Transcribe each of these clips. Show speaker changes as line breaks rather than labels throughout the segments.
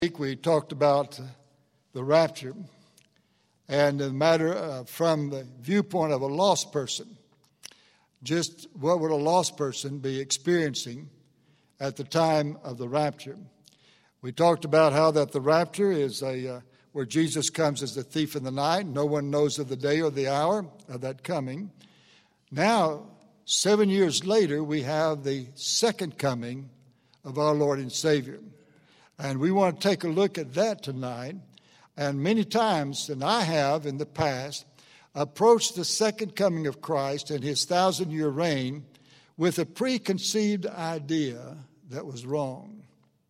Week we talked about the rapture and the matter from the viewpoint of a lost person. Just what would a lost person be experiencing at the time of the rapture? We talked about how that the rapture is where Jesus comes as the thief in the night. No one knows of the day or the hour of that coming. Now, 7 years later, we have the second coming of our Lord and Savior. And we want to take a look at that tonight. And many times, and I have in the past, approached the second coming of Christ and his 1,000-year reign with a preconceived idea that was wrong.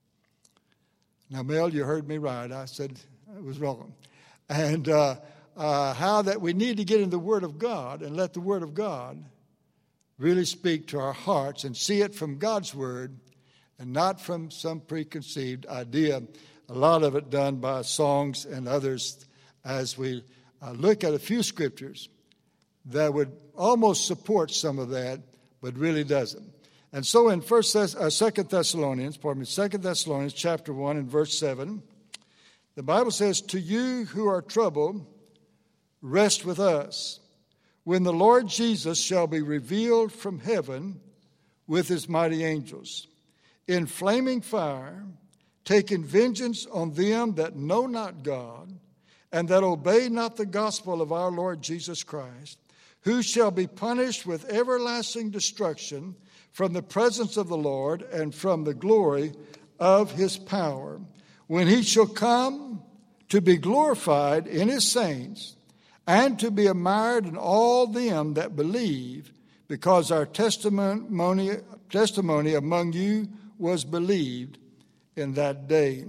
Now, Mel, you heard me right. I said it was wrong. And how that we need to get in the Word of God and let the Word of God really speak to our hearts and see it from God's Word and not from some preconceived idea, a lot of it done by songs and others as we look at a few scriptures that would almost support some of that, but really doesn't. And so in 2 Thessalonians chapter 1 and verse 7, the Bible says, "To you who are troubled, rest with us, when the Lord Jesus shall be revealed from heaven with his mighty angels, in flaming fire, taking vengeance on them that know not God, and that obey not the gospel of our Lord Jesus Christ, who shall be punished with everlasting destruction from the presence of the Lord and from the glory of his power, when he shall come to be glorified in his saints, and to be admired in all them that believe, because our testimony among you was believed in that day."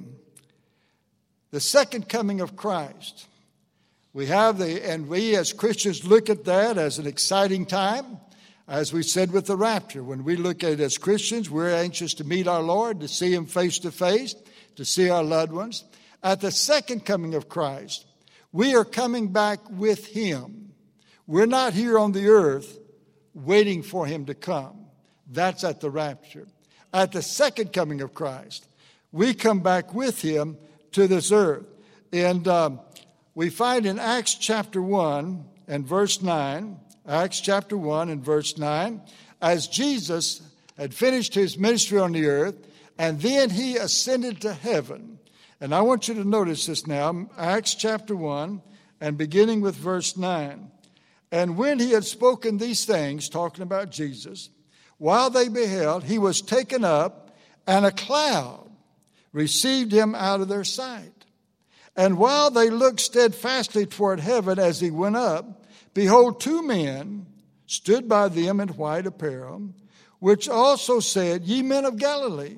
The second coming of Christ. We as Christians look at that as an exciting time. As we said with the rapture, when we look at it as Christians, we're anxious to meet our Lord, to see him face to face, to see our loved ones. At the second coming of Christ, we are coming back with him. We're not here on the earth waiting for him to come. That's at the rapture. At the second coming of Christ, we come back with him to this earth. And we find in Acts chapter 1 and verse 9, as Jesus had finished his ministry on the earth, and then he ascended to heaven. And I want you to notice this now, Acts chapter 1, and beginning with verse 9. "And when he had spoken these things," talking about Jesus, "while they beheld, he was taken up, and a cloud received him out of their sight. And while they looked steadfastly toward heaven as he went up, behold, two men stood by them in white apparel, which also said, Ye men of Galilee,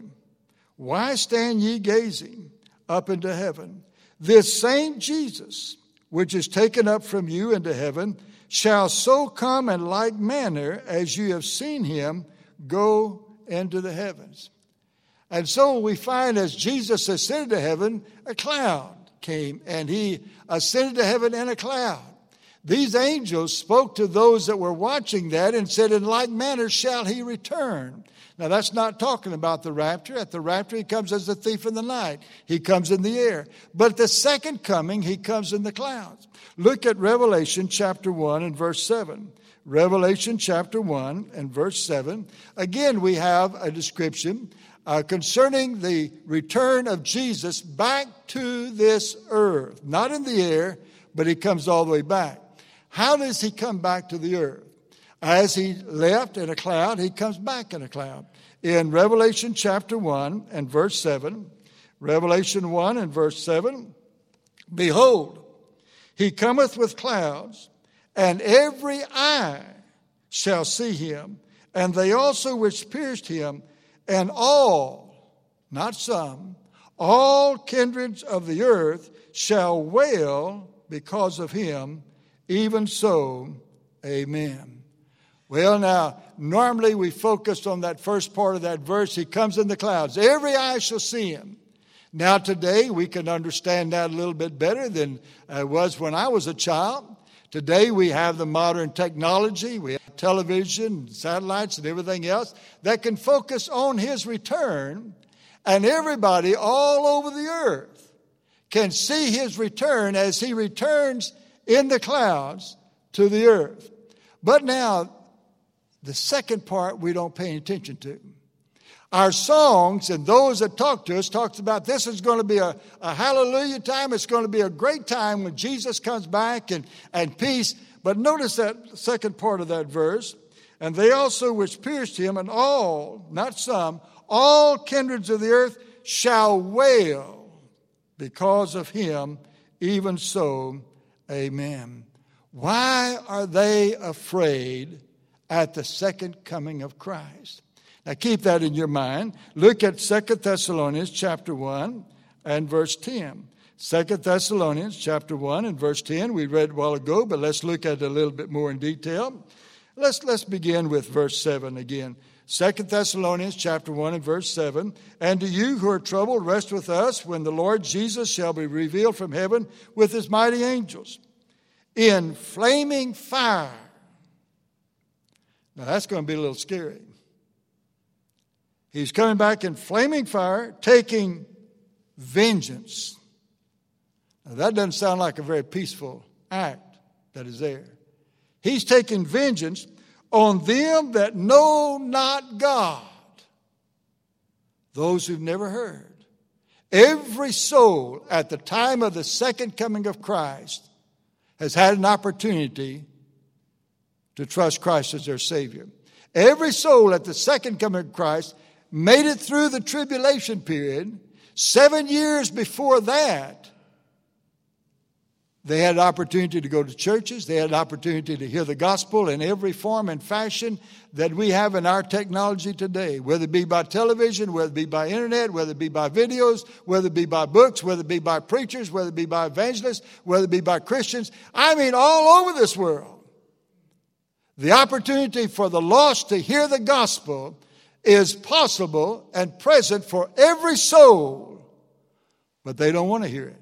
why stand ye gazing up into heaven? This same Jesus, which is taken up from you into heaven, shall so come in like manner as you have seen him go into the heavens." And so we find as Jesus ascended to heaven, a cloud came, and he ascended to heaven in a cloud. These angels spoke to those that were watching that and said, "In like manner shall he return." Now that's not talking about the rapture. At the rapture, he comes as a thief in the night. He comes in the air. But at the second coming, he comes in the clouds. Look at Revelation chapter 1 and verse 7. Revelation chapter 1 and verse 7. Again, we have a description concerning the return of Jesus back to this earth. Not in the air, but he comes all the way back. How does he come back to the earth? As he left in a cloud, he comes back in a cloud. In Revelation chapter 1 and verse 7, Revelation 1 and verse 7, "Behold, he cometh with clouds, and every eye shall see him, and they also which pierced him, and all," not some, "all kindreds of the earth shall wail because of him. Even so, amen." Well, now, normally we focused on that first part of that verse. He comes in the clouds. Every eye shall see him. Now, today, we can understand that a little bit better than it was when I was a child. Today, we have the modern technology. We have television, satellites, and everything else that can focus on his return. And everybody all over the earth can see his return as he returns in the clouds to the earth. But now, the second part we don't pay attention to. Our songs and those that talk to us talks about this is going to be a hallelujah time. It's going to be a great time when Jesus comes back and peace. But notice that second part of that verse. And they also which pierced him, and all, not some, all kindreds of the earth shall wail because of him. Even so, amen. Why are they afraid at the second coming of Christ? Now keep that in your mind. Look at 2 Thessalonians chapter 1 and verse 10. 2 Thessalonians chapter 1 and verse 10. We read a while ago, but let's look at it a little bit more in detail. Let's begin with verse 7 again. 2 Thessalonians chapter 1 and verse 7. And to you who are troubled, rest with us when the Lord Jesus shall be revealed from heaven with his mighty angels in flaming fire. Now that's going to be a little scary. He's coming back in flaming fire, taking vengeance. Now that doesn't sound like a very peaceful act that is there. He's taking vengeance on them that know not God, those who've never heard. Every soul at the time of the second coming of Christ has had an opportunity to trust Christ as their Savior. Every soul at the second coming of Christ made it through the tribulation period. 7 years before that, they had an opportunity to go to churches. They had an opportunity to hear the gospel in every form and fashion that we have in our technology today, whether it be by television, whether it be by internet, whether it be by videos, whether it be by books, whether it be by preachers, whether it be by evangelists, whether it be by Christians. I mean, all over this world. The opportunity for the lost to hear the gospel is possible and present for every soul, but they don't want to hear it.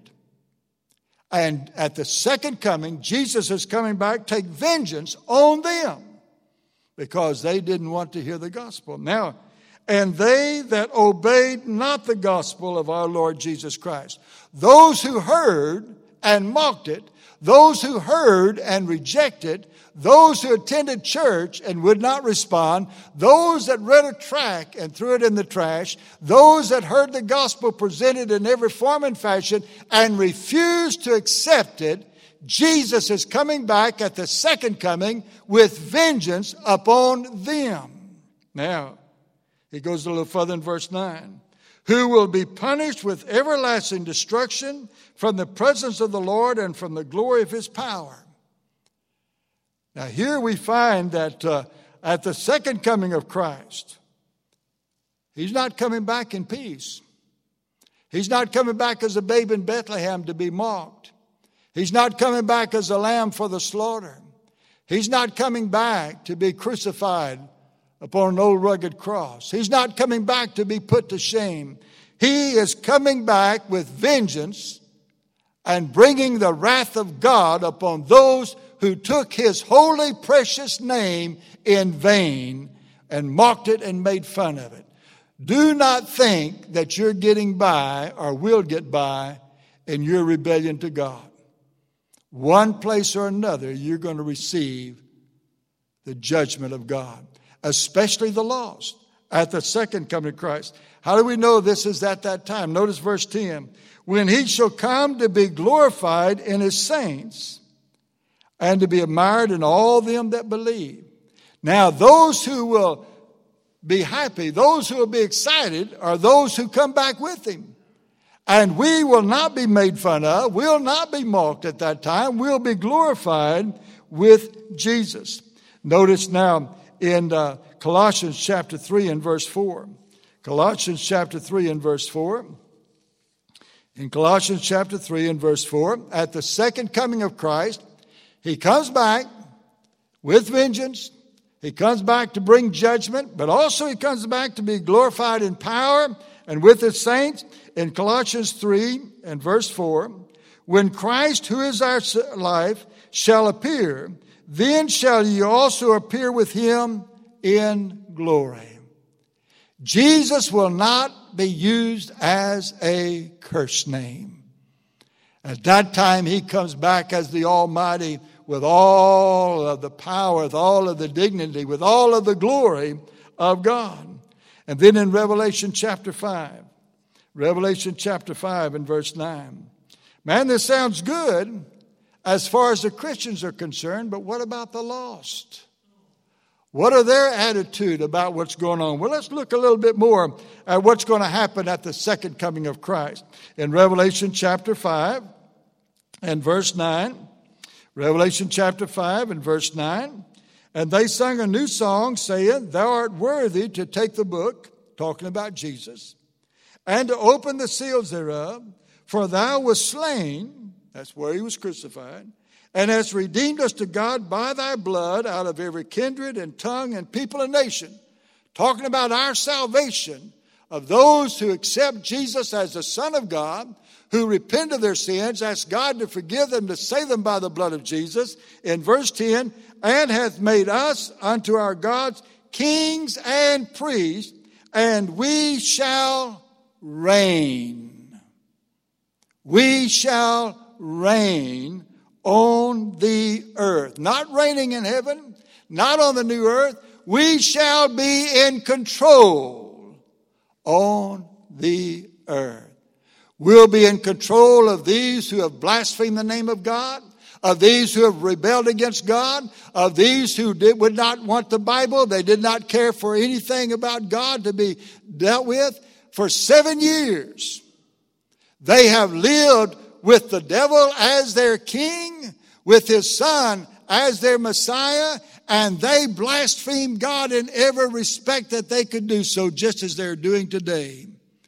And at the second coming, Jesus is coming back to take vengeance on them because they didn't want to hear the gospel. Now, and they that obeyed not the gospel of our Lord Jesus Christ. Those who heard and mocked it, those who heard and rejected, those who attended church and would not respond, those that read a tract and threw it in the trash, those that heard the gospel presented in every form and fashion and refused to accept it, Jesus is coming back at the second coming with vengeance upon them. Now, he goes a little further in verse 9. Who will be punished with everlasting destruction from the presence of the Lord and from the glory of his power. Now here we find that at the second coming of Christ, he's not coming back in peace. He's not coming back as a babe in Bethlehem to be mocked. He's not coming back as a lamb for the slaughter. He's not coming back to be crucified upon an old rugged cross. He's not coming back to be put to shame. He is coming back with vengeance and bringing the wrath of God upon those who took his holy, precious name in vain and mocked it and made fun of it. Do not think that you're getting by or will get by in your rebellion to God. One place or another, you're going to receive the judgment of God, especially the lost at the second coming of Christ. How do we know this is at that time? Notice verse 10. When he shall come to be glorified in his saints and to be admired in all them that believe. Now, those who will be happy, those who will be excited, are those who come back with him. And we will not be made fun of. We'll not be mocked at that time. We'll be glorified with Jesus. Notice now in Colossians chapter 3 and verse 4. Colossians chapter 3 and verse 4. In Colossians chapter 3 and verse 4, at the second coming of Christ, he comes back with vengeance. He comes back to bring judgment, but also he comes back to be glorified in power and with his saints. In Colossians 3 and verse 4, when Christ, who is our life, shall appear, then shall ye also appear with him in glory. Jesus will not be used as a curse name. At that time, he comes back as the Almighty with all of the power, with all of the dignity, with all of the glory of God. And then in Revelation chapter 5 and verse 9. Man, this sounds good as far as the Christians are concerned, but what about the lost? What are their attitude about what's going on? Well, let's look a little bit more at what's going to happen at the second coming of Christ. In Revelation chapter 5 and verse 9, Revelation chapter 5 and verse 9, and they sang a new song, saying, Thou art worthy to take the book, talking about Jesus, and to open the seals thereof, for thou wast slain, that's where he was crucified, and hast redeemed us to God by thy blood out of every kindred and tongue and people and nation. Talking about our salvation of those who accept Jesus as the Son of God, who repent of their sins, ask God to forgive them, to save them by the blood of Jesus. In verse 10, and hath made us unto our gods kings and priests, and we shall reign. We shall reign on the earth. Not reigning in heaven, not on the new earth. We shall be in control on the earth. We'll be in control of these who have blasphemed the name of God, of these who have rebelled against God, of these who would not want the Bible. They did not care for anything about God to be dealt with. For 7 years, they have lived with the devil as their king, with his son as their Messiah, and they blasphemed God in every respect that they could do so, just as they're doing today.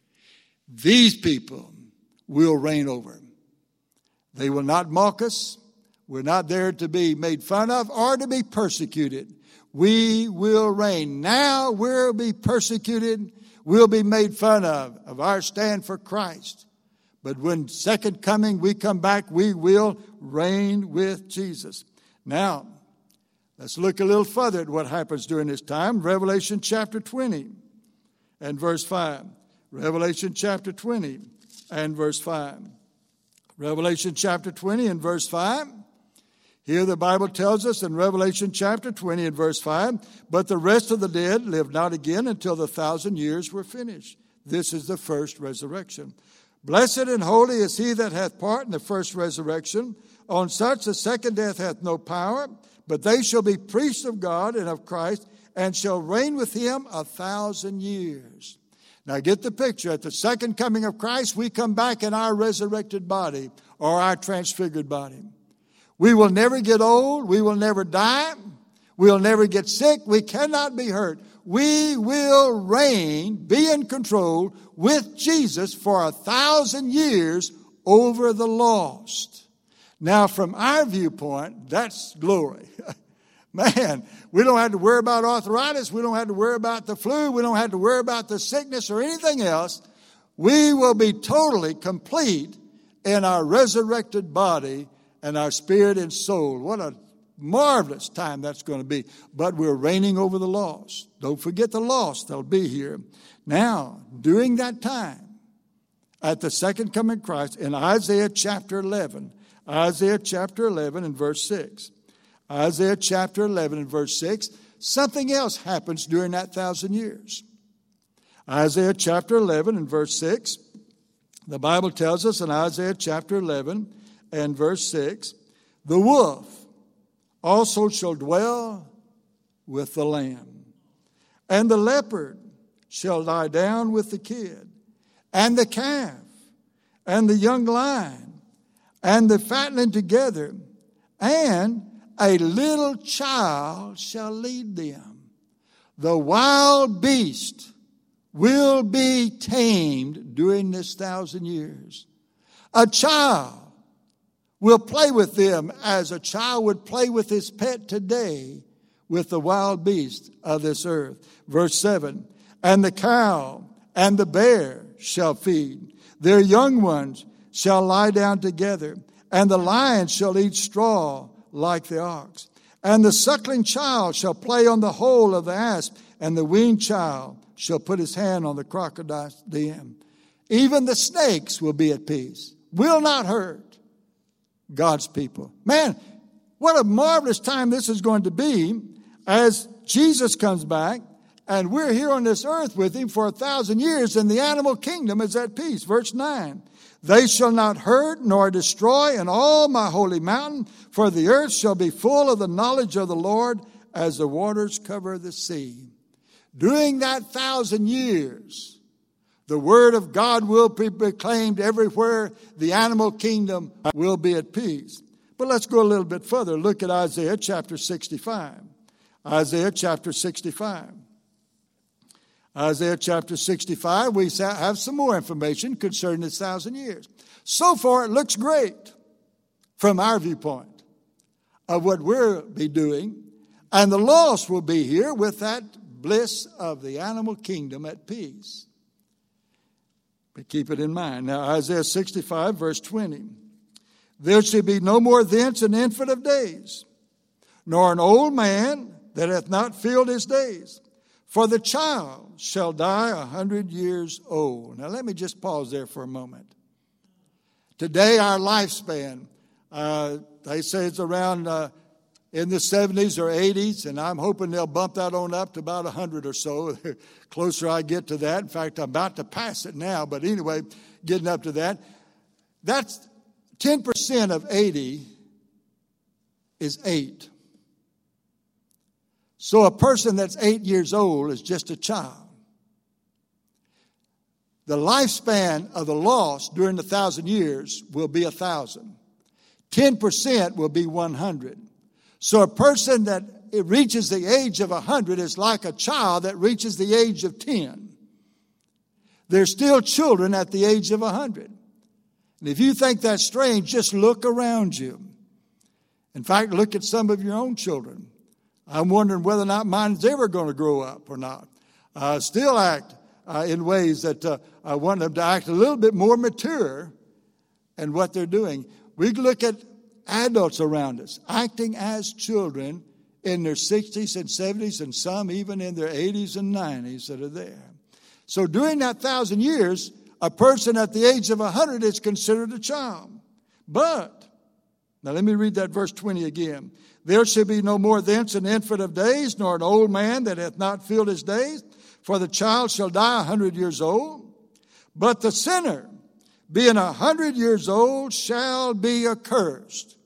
These people will reign over. They will not mock us. We're not there to be made fun of or to be persecuted. We will reign. Now we'll be persecuted. We'll be made fun of our stand for Christ. But when second coming we come back, we will reign with Jesus. Now, let's look a little further at what happens during this time. Revelation chapter 20 and verse 5. Revelation chapter 20 and verse 5. Revelation chapter 20 and verse 5. Here the Bible tells us in Revelation chapter 20 and verse 5, but the rest of the dead lived not again until the 1,000 years were finished. This is the first resurrection. Blessed and holy is he that hath part in the first resurrection. On such the second death hath no power, but they shall be priests of God and of Christ, and shall reign with him 1,000 years. Now get the picture. At the second coming of Christ, we come back in our resurrected body or our transfigured body. We will never get old. We will never die. We'll never get sick. We cannot be hurt. We will reign, be in control with Jesus for 1,000 years over the lost. Now, from our viewpoint, that's glory. Man, we don't have to worry about arthritis. We don't have to worry about the flu. We don't have to worry about the sickness or anything else. We will be totally complete in our resurrected body and our spirit and soul. What a marvelous time that's going to be. But we're reigning over the lost. Don't forget the lost. They'll be here. Now, during that time, at the second coming of Christ, in Isaiah chapter 11 and verse 6. Isaiah chapter 11 and verse 6. Something else happens during that 1,000 years. Isaiah chapter 11 and verse 6. The Bible tells us in Isaiah chapter 11 and verse 6, the wolf also shall dwell with the lamb, and the leopard shall lie down with the kid, and the calf, and the young lion, and the fatling together, and a little child shall lead them. The wild beast will be tamed during this 1,000 years. A child will play with them as a child would play with his pet today with the wild beast of this earth. Verse 7, and the cow and the bear shall feed. Their young ones shall lie down together, and the lion shall eat straw like the ox. And the suckling child shall play on the hole of the asp, and the weaned child shall put his hand on the crocodile's den. Even the snakes will be at peace, will not hurt, God's people. Man, what a marvelous time this is going to be as Jesus comes back and we're here on this earth with him for 1,000 years and the animal kingdom is at peace. Verse 9, they shall not hurt nor destroy in all my holy mountain, for the earth shall be full of the knowledge of the Lord as the waters cover the sea. During that 1,000 years, the word of God will be proclaimed everywhere. The animal kingdom will be at peace. But let's go a little bit further. Look at Isaiah chapter 65. Isaiah chapter 65. Isaiah chapter 65, we have some more information concerning this 1,000 years. So far, it looks great from our viewpoint of what we'll be doing. And the lost will be here with that bliss of the animal kingdom at peace. But keep it in mind. Now, Isaiah 65, verse 20. There shall be no more thence an infant of days, nor an old man that hath not filled his days. For the child shall die 100 years old. Now, let me just pause there for a moment. Today, our lifespan, they say it's around in the 70s or 80s, and I'm hoping they'll bump that on up to about 100 or so. The closer I get to that. In fact, I'm about to pass it now, but anyway, getting up to that. That's 10% of 80 is 8. So a person that's 8 years old is just a child. The lifespan of the lost during the 1,000 years will be 1,000. 10% will be 100. So a person that reaches the age of 100 is like a child that reaches the age of 10. They're still children at the age of 100. And if you think that's strange, just look around you. In fact, look at some of your own children. I'm wondering whether or not mine's ever going to grow up or not. Still act in ways that I want them to act a little bit more mature in what they're doing. We look at adults around us acting as children in their 60s and 70s and some even in their 80s and 90s that are there. So during that 1,000 years, a person at the age of 100 is considered a child. But, now let me read that verse 20 again. There shall be no more thence an infant of days, nor an old man that hath not filled his days. For the child shall die 100 years old. But the sinner, being 100 years old, shall be accursed.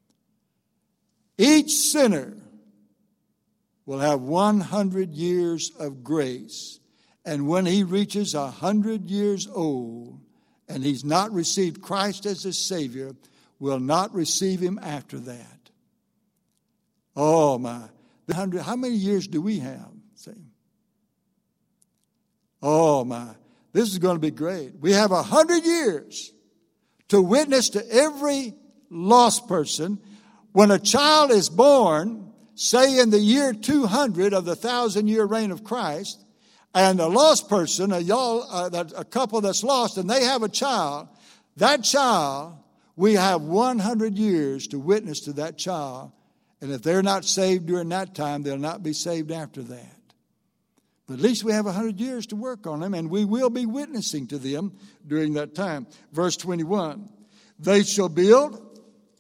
Each sinner will have 100 years of grace. And when he reaches 100 years old, and he's not received Christ as his Savior, will not receive him after that. Oh, my. How many years do we have? See? Oh, my. This is going to be great. We have 100 years to witness to every lost person. When a child is born, say in the year 200 of the 1,000-year reign of Christ, and a lost person, a couple that's lost, and they have a child, that child, we have 100 years to witness to that child. And if they're not saved during that time, they'll not be saved after that. But at least we have 100 years to work on them, and we will be witnessing to them during that time. Verse 21, they shall build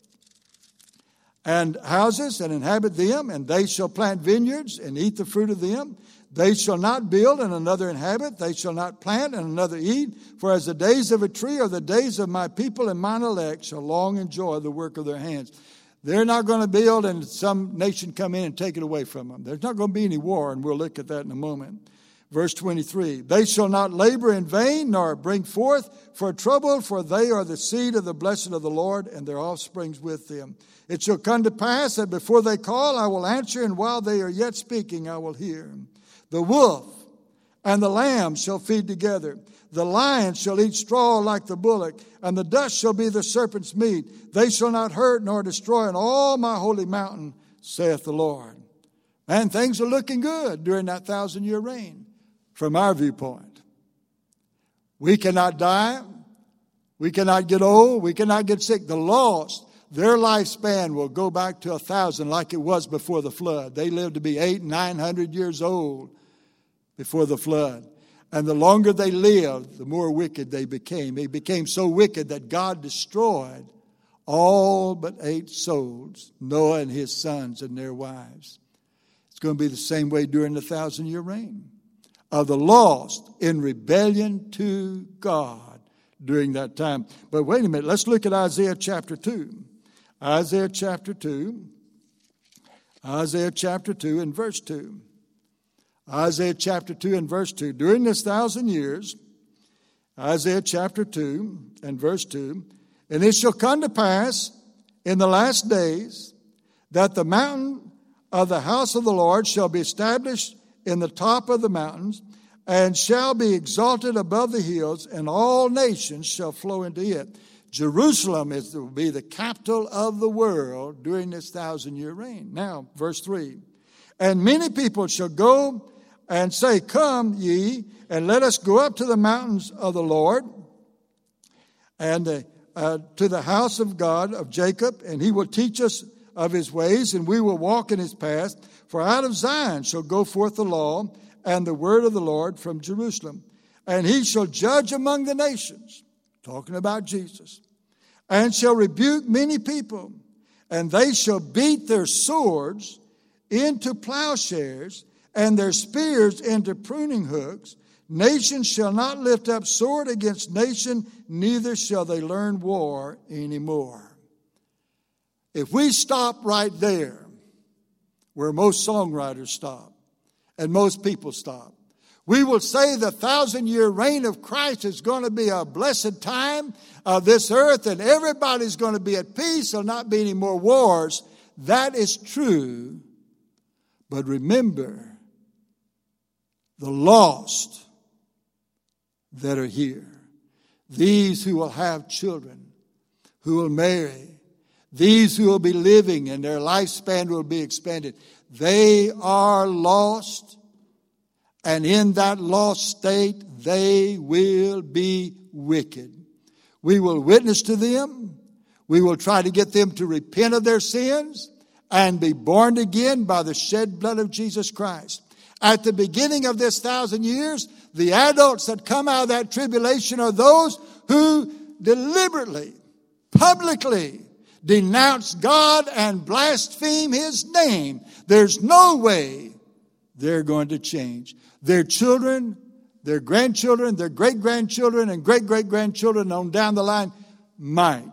and houses and inhabit them, and they shall plant vineyards and eat the fruit of them. They shall not build and another inhabit. They shall not plant and another eat. For as the days of a tree are the days of my people, and mine elect shall long enjoy the work of their hands. They're not going to build and some nation come in and take it away from them. There's not going to be any war, and we'll look at that in a moment. Verse 23, they shall not labor in vain, nor bring forth for trouble, for they are the seed of the blessed of the Lord, and their offsprings with them. It shall come to pass that before they call, I will answer, and while they are yet speaking, I will hear. The wolf and the lamb shall feed together. The lion shall eat straw like the bullock, and the dust shall be the serpent's meat. They shall not hurt nor destroy in all my holy mountain, saith the Lord. Man, things are looking good during that 1,000-year reign from our viewpoint. We cannot die. We cannot get old. We cannot get sick. The lost, their lifespan will go back to 1,000 like it was before the flood. They lived to be 800 and 900 years old before the flood. And the longer they lived, the more wicked they became. They became so wicked that God destroyed All but 8 souls, Noah and his sons and their wives. It's going to be the same way during the 1,000-year reign of the lost in rebellion to God during that time. But wait a minute, let's look at Isaiah chapter 2. Isaiah chapter 2 and verse 2. Isaiah chapter 2 and verse 2. During this 1,000 years, Isaiah chapter 2 and verse 2, and it shall come to pass in the last days that the mountain of the house of the Lord shall be established in the top of the mountains, and shall be exalted above the hills, and all nations shall flow into it. Jerusalem will be the capital of the world during this 1,000-year reign. Now, verse 3. And many people shall go and say, Come ye, and let us go up to the mountains of the Lord, and to the house of God of Jacob, and he will teach us of his ways, and we will walk in his paths. For out of Zion shall go forth the law and the word of the Lord from Jerusalem. And he shall judge among the nations, talking about Jesus, and shall rebuke many people, and they shall beat their swords into plowshares, and their spears into pruning hooks. Nation shall not lift up sword against nation, neither shall they learn war anymore. If we stop right there, where most songwriters stop, and most people stop, we will say the 1,000-year reign of Christ is going to be a blessed time of this earth, and everybody's going to be at peace. There'll not be any more wars. That is true. But remember, the lost that are here, these who will have children, who will marry, these who will be living and their lifespan will be expanded, they are lost, and in that lost state they will be wicked. We will witness to them. We will try to get them to repent of their sins and be born again by the shed blood of Jesus Christ. At the beginning of this 1,000 years, the adults that come out of that tribulation are those who deliberately, publicly denounce God and blaspheme his name. There's no way they're going to change. Their children, their grandchildren, their great-grandchildren, and great-great-grandchildren on down the line might.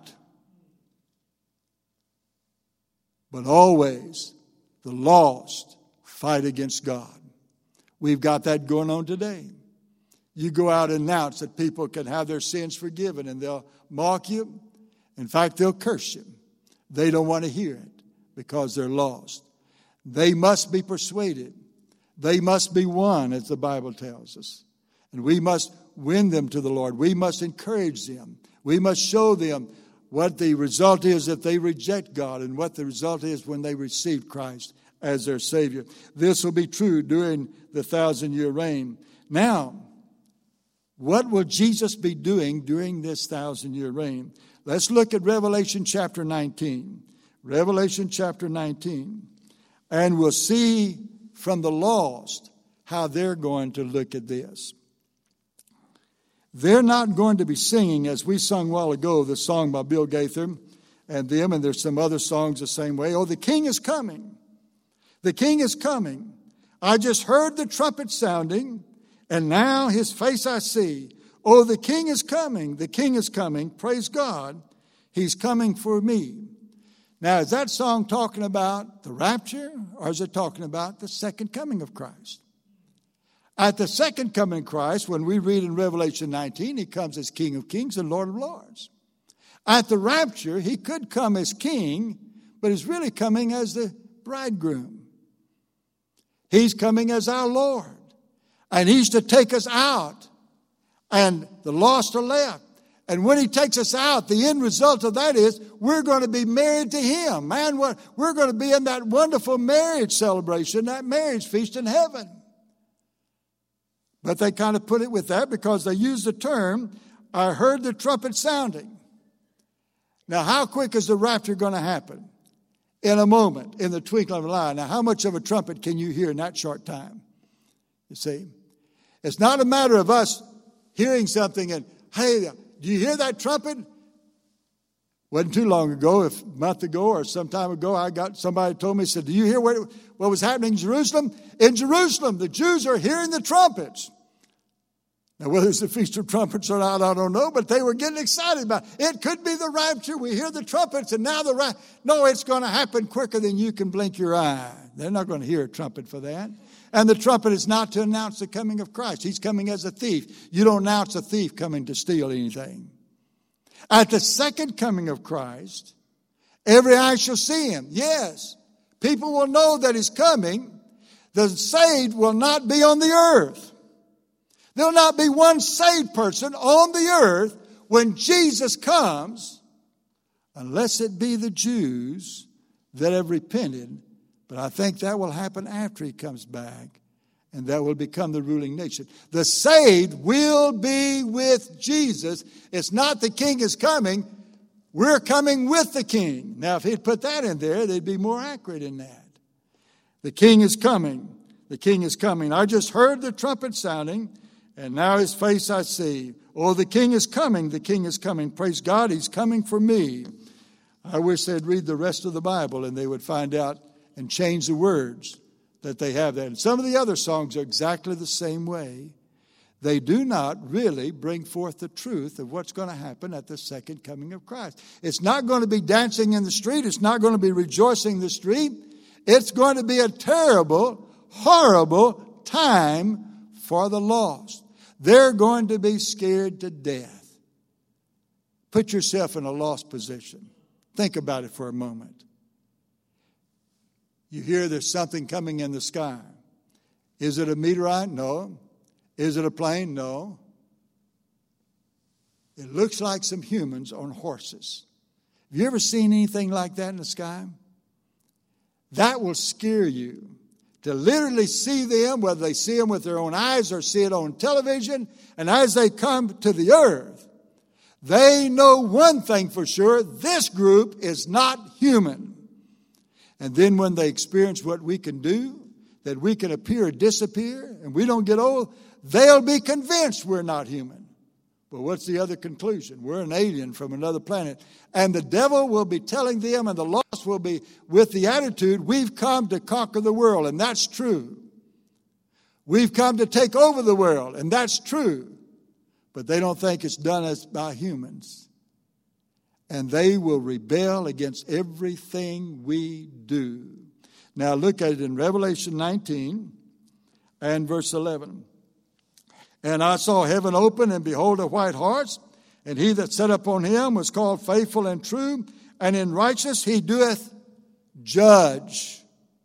But always, the lost fight against God. We've got that going on today. You go out and announce that people can have their sins forgiven, and they'll mock you. In fact, they'll curse you. They don't want to hear it because they're lost. They must be persuaded. They must be won, as the Bible tells us. And we must win them to the Lord. We must encourage them. We must show them what the result is if they reject God and what the result is when they receive Christ as their Savior. This will be true during the 1,000-year reign. Now, what will Jesus be doing during this 1,000-year reign? Let's look at Revelation chapter 19. Revelation chapter 19. And we'll see from the lost how they're going to look at this. They're not going to be singing, as we sung a while ago, the song by Bill Gaither and them, and there's some other songs the same way. Oh, the King is coming. The King is coming. I just heard the trumpet sounding, and now his face I see. Oh, the King is coming. The King is coming. Praise God. He's coming for me. Now, is that song talking about the rapture, or is it talking about the second coming of Christ? At the second coming of Christ, when we read in Revelation 19, he comes as King of Kings and Lord of Lords. At the rapture, he could come as king, but he's really coming as the bridegroom. He's coming as our Lord. And he's to take us out. And the lost are left. And when he takes us out, the end result of that is we're going to be married to him. Man, we're going to be in that wonderful marriage celebration, that marriage feast in heaven. But they kind of put it with that because they use the term, I heard the trumpet sounding. Now, how quick is the rapture going to happen? In a moment, in the twinkling of an eye. Now, how much of a trumpet can you hear in that short time? You see? It's not a matter of us hearing something and, hey, do you hear that trumpet? Wasn't too long ago, a month ago or some time ago, somebody told me, said, do you hear what was happening in Jerusalem? In Jerusalem, the Jews are hearing the trumpets. Now, whether it's the Feast of Trumpets or not, I don't know, but they were getting excited about it. It could be the rapture. We hear the trumpets, and now no, it's going to happen quicker than you can blink your eye. They're not going to hear a trumpet for that. And the trumpet is not to announce the coming of Christ. He's coming as a thief. You don't announce a thief coming to steal anything. At the second coming of Christ, every eye shall see him. Yes, people will know that he's coming. The saved will not be on the earth. There'll not be one saved person on the earth when Jesus comes, unless it be the Jews that have repented. But I think that will happen after he comes back, and that will become the ruling nation. The saved will be with Jesus. It's not the king is coming. We're coming with the king. Now, if he'd put that in there, they'd be more accurate in that. The king is coming. The king is coming. I just heard the trumpet sounding, and now his face I see. Oh, the king is coming. The king is coming. Praise God, he's coming for me. I wish they'd read the rest of the Bible and they would find out and change the words that they have there. And some of the other songs are exactly the same way. They do not really bring forth the truth of what's going to happen at the second coming of Christ. It's not going to be dancing in the street. It's not going to be rejoicing in the street. It's going to be a terrible, horrible time for the lost. They're going to be scared to death. Put yourself in a lost position. Think about it for a moment. You hear there's something coming in the sky. Is it a meteorite? No. Is it a plane? No. It looks like some humans on horses. Have you ever seen anything like that in the sky? That will scare you. To literally see them, whether they see them with their own eyes or see it on television, and as they come to the earth, they know one thing for sure: this group is not human. And then when they experience what we can do, that we can appear or disappear, and we don't get old, they'll be convinced we're not human. But what's the other conclusion? We're an alien from another planet. And the devil will be telling them, and the lost will be with the attitude, we've come to conquer the world, and that's true. We've come to take over the world, and that's true. But they don't think it's done by humans. And they will rebel against everything we do. Now look at it in Revelation 19 and verse 11. And I saw heaven open, and behold, a white horse, and he that sat upon him was called Faithful and True, and in righteousness he doeth judge.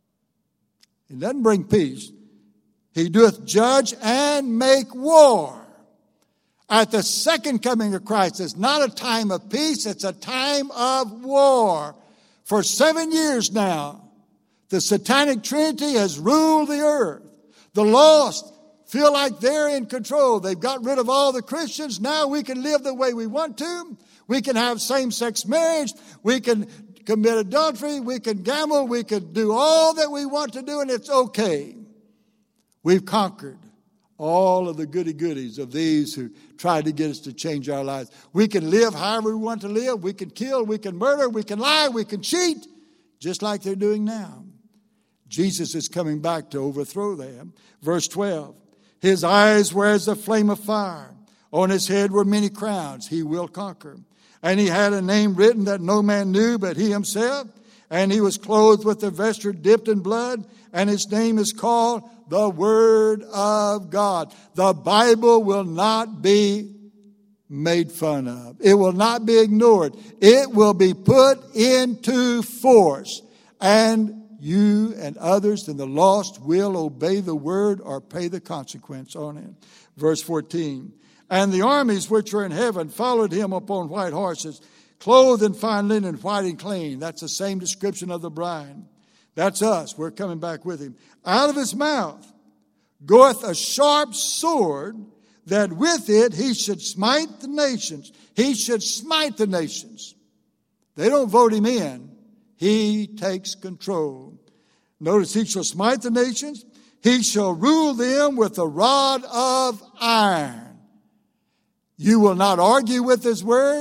He doesn't bring peace. He doeth judge and make war. At the second coming of Christ, it's not a time of peace, it's a time of war. For 7 years now, the satanic trinity has ruled the earth. The lost feel like they're in control. They've got rid of all the Christians. Now we can live the way we want to. We can have same-sex marriage. We can commit adultery. We can gamble. We can do all that we want to do, and it's okay. We've conquered all of the goody-goodies of these who tried to get us to change our lives. We can live however we want to live. We can kill. We can murder. We can lie. We can cheat, just like they're doing now. Jesus is coming back to overthrow them. Verse 12. His eyes were as a flame of fire. On his head were many crowns. He will conquer. And he had a name written that no man knew but he himself. And he was clothed with a vesture dipped in blood. And his name is called the Word of God. The Bible will not be made fun of. It will not be ignored. It will be put into force. And you and others and the lost will obey the word or pay the consequence on it. Verse 14. And the armies which were in heaven followed him upon white horses, clothed in fine linen, white and clean. That's the same description of the bride. That's us. We're coming back with him. Out of his mouth goeth a sharp sword, that with it he should smite the nations. He should smite the nations. They don't vote him in. He takes control. Notice, he shall smite the nations. He shall rule them with a rod of iron. You will not argue with his word.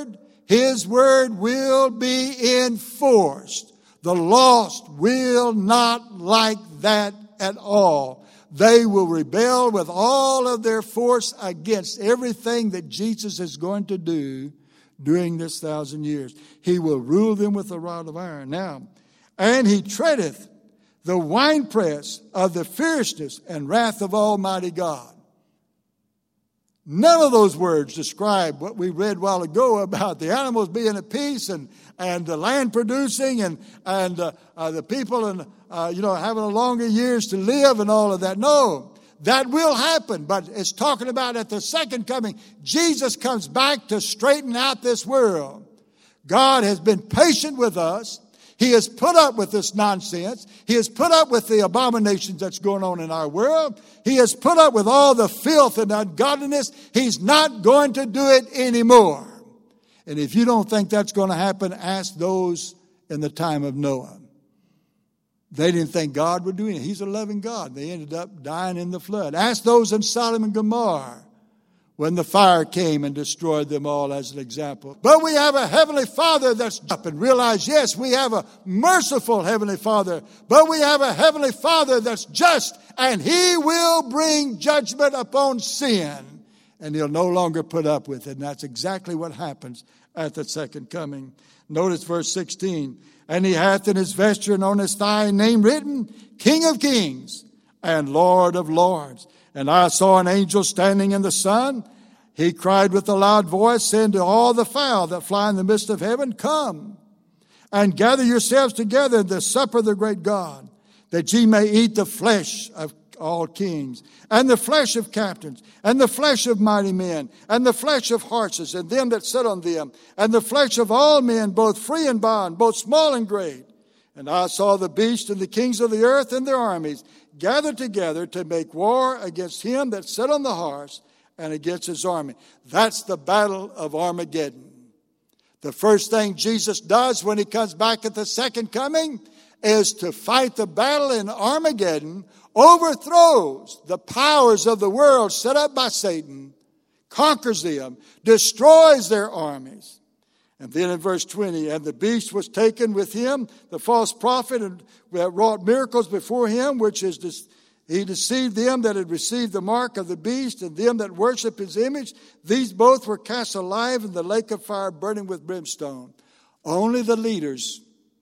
His word will be enforced. The lost will not like that at all. They will rebel with all of their force against everything that Jesus is going to do during this 1,000 years. He will rule them with a rod of iron. Now, and he treadeth the winepress of the fierceness and wrath of Almighty God. None of those words describe what we read a while ago about the animals being at peace and the land producing and the people and having a longer years to live and all of that. No, that will happen, but it's talking about at the second coming. Jesus comes back to straighten out this world. God has been patient with us. He has put up with this nonsense. He has put up with the abominations that's going on in our world. He has put up with all the filth and ungodliness. He's not going to do it anymore. And if you don't think that's going to happen, ask those in the time of Noah. They didn't think God would do anything. He's a loving God. They ended up dying in the flood. Ask those in Sodom and Gomorrah when the fire came and destroyed them all as an example. But we have a Heavenly Father that's up and realize, yes, we have a merciful Heavenly Father, but we have a Heavenly Father that's just, and He will bring judgment upon sin, and He'll no longer put up with it. And that's exactly what happens at the second coming. Notice verse 16. And He hath in His vesture and on His thigh a name written, King of Kings and Lord of Lords. And I saw an angel standing in the sun. He cried with a loud voice, saying to all the fowl that fly in the midst of heaven, Come and gather yourselves together in the supper of the great God, that ye may eat the flesh of all kings, and the flesh of captains, and the flesh of mighty men, and the flesh of horses, and them that sit on them, and the flesh of all men, both free and bond, both small and great. And I saw the beast and the kings of the earth and their armies gathered together to make war against him that sat on the horse and against his army. That's the battle of Armageddon. The first thing Jesus does when He comes back at the second coming is to fight the battle in Armageddon, overthrows the powers of the world set up by Satan, conquers them, destroys their armies. And then in verse 20, and the beast was taken with him, the false prophet, and wrought miracles before him, which is he deceived them that had received the mark of the beast and them that worship his image. These both were cast alive in the lake of fire burning with brimstone. Only the leaders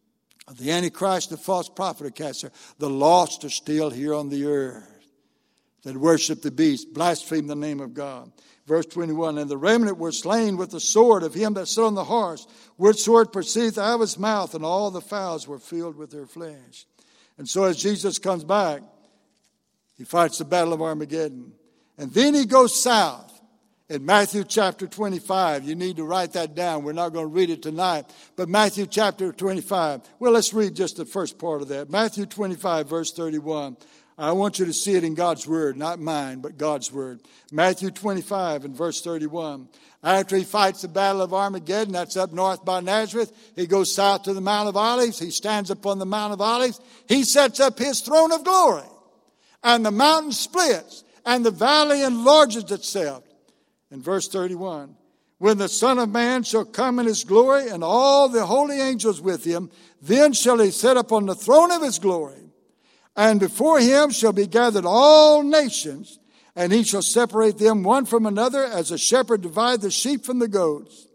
of the Antichrist, the false prophet, are cast there. The lost are still here on the earth that worship the beast, blaspheme the name of God. Verse 21, and the remnant were slain with the sword of him that sat on the horse, which sword proceedeth out of his mouth, and all the fowls were filled with their flesh. And so as Jesus comes back, He fights the battle of Armageddon. And then He goes south. In Matthew chapter 25, you need to write that down. We're not going to read it tonight. But Matthew chapter 25, well, let's read just the first part of that. Matthew 25, verse 31. I want you to see it in God's word, not mine, but God's word. Matthew 25 and verse 31. After He fights the battle of Armageddon, that's up north by Nazareth, He goes south to the Mount of Olives. He stands upon the Mount of Olives. He sets up His throne of glory. And the mountain splits, and the valley enlarges itself. In verse 31, when the Son of Man shall come in His glory, and all the holy angels with Him, then shall He sit upon the throne of His glory. And before Him shall be gathered all nations, and He shall separate them one from another, as a shepherd divideth the sheep from the goats.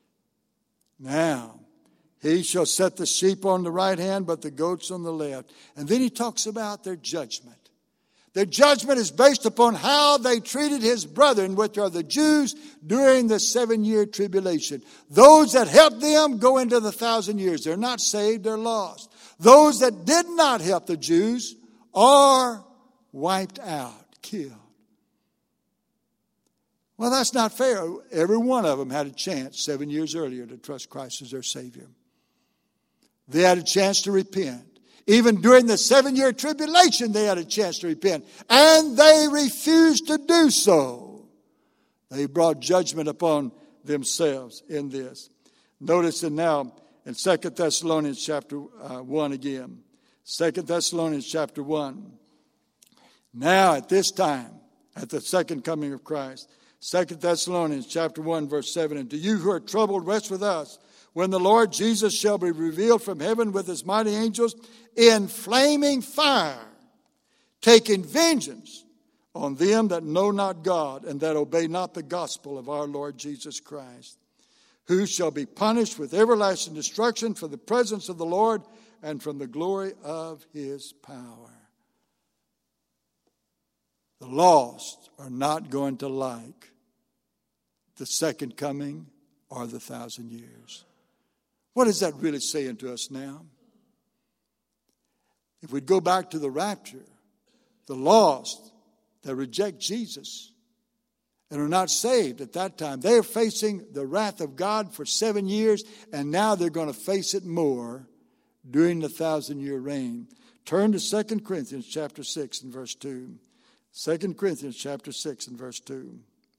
Now, He shall set the sheep on the right hand, but the goats on the left. And then He talks about their judgment. Their judgment is based upon how they treated His brethren, which are the Jews, during the 7-year tribulation. Those that helped them go into the 1,000 years. They're not saved, they're lost. Those that did not help the Jews are wiped out, killed. Well, that's not fair. Every one of them had a chance 7 years earlier to trust Christ as their Savior. They had a chance to repent. Even during the 7-year tribulation, they had a chance to repent. And they refused to do so. They brought judgment upon themselves in this. Notice it now in 2 Thessalonians chapter 1 again. 2 Thessalonians chapter 1. Now at this time, at the second coming of Christ, 2 Thessalonians chapter 1, verse 7. And to you who are troubled, rest with us, when the Lord Jesus shall be revealed from heaven with his mighty angels in flaming fire, taking vengeance on them that know not God and that obey not the gospel of our Lord Jesus Christ, who shall be punished with everlasting destruction for the presence of the Lord and from the glory of his power. The lost are not going to like the second coming or the 1,000 years. What is that really saying to us now? If we go back to the rapture, the lost that reject Jesus and are not saved at that time, they are facing the wrath of God for 7 years, and now they're going to face it more during the 1,000-year reign. Turn to 2 Corinthians chapter 6 and verse 2. 2 Corinthians chapter 6 and verse 2.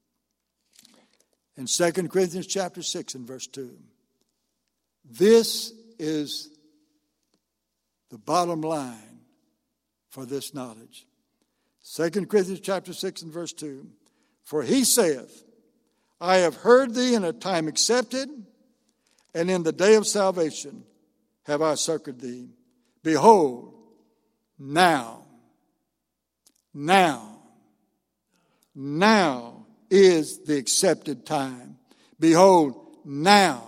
In 2 Corinthians chapter 6 and verse 2. This is the bottom line for this knowledge. 2 Corinthians chapter 6 and verse 2. For he saith, I have heard thee in a time accepted, and in the day of salvation have I succored thee. Behold, now is the accepted time. Behold, now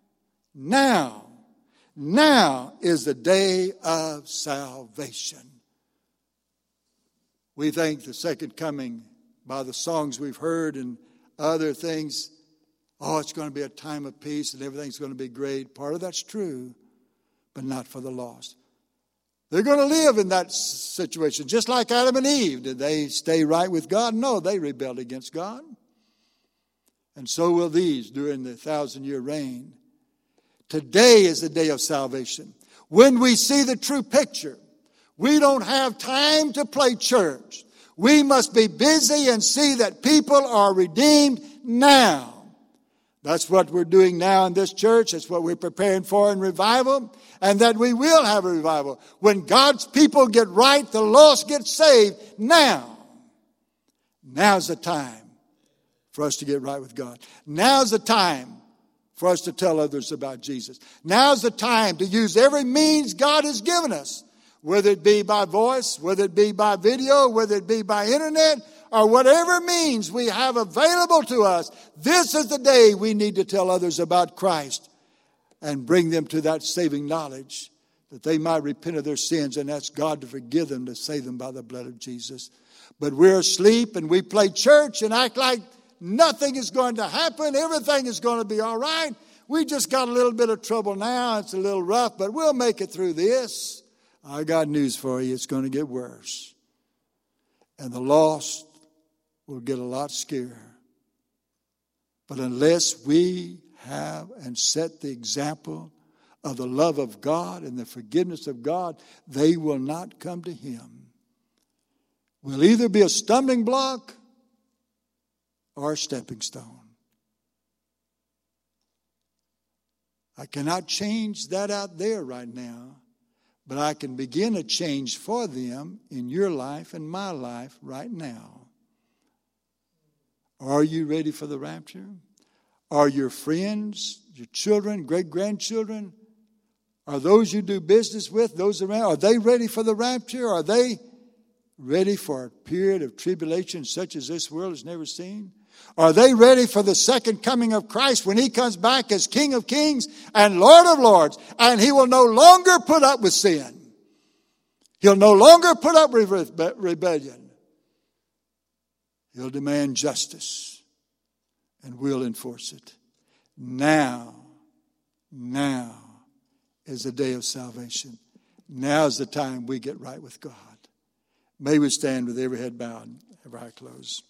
is the day of salvation. We think the second coming, by the songs we've heard and other things, it's going to be a time of peace and everything's going to be great. Part of that's true, but not for the lost. They're going to live in that situation, just like Adam and Eve. Did they stay right with God? No, they rebelled against God. And so will these during the 1,000-year reign. Today is the day of salvation. When we see the true picture, we don't have time to play church. We must be busy and see that people are redeemed now. That's what we're doing now in this church. That's what we're preparing for in revival. And that we will have a revival. When God's people get right, the lost get saved. Now's the time for us to get right with God. Now's the time for us to tell others about Jesus. Now's the time to use every means God has given us. Whether it be by voice, whether it be by video, whether it be by internet, or whatever means we have available to us. This is the day we need to tell others about Christ and bring them to that saving knowledge that they might repent of their sins and ask God to forgive them, to save them by the blood of Jesus. But we're asleep and we play church and act like nothing is going to happen. Everything is going to be all right. We just got a little bit of trouble now. It's a little rough, but we'll make it through this. I got news for you. It's going to get worse. And the lost will get a lot scarier. But unless we have and set the example of the love of God and the forgiveness of God, they will not come to him. We'll either be a stumbling block or a stepping stone. I cannot change that out there right now, but I can begin a change for them in your life and my life right now. Are you ready for the rapture? Are your friends, your children, great-grandchildren, are those you do business with, those around, are they ready for the rapture? Are they ready for a period of tribulation such as this world has never seen? Are they ready for the second coming of Christ when he comes back as King of Kings and Lord of Lords? And he will no longer put up with sin. He'll no longer put up with rebellion. He'll demand justice, and we'll enforce it. Now is the day of salvation. Now is the time we get right with God. May we stand with every head bowed, every eye closed.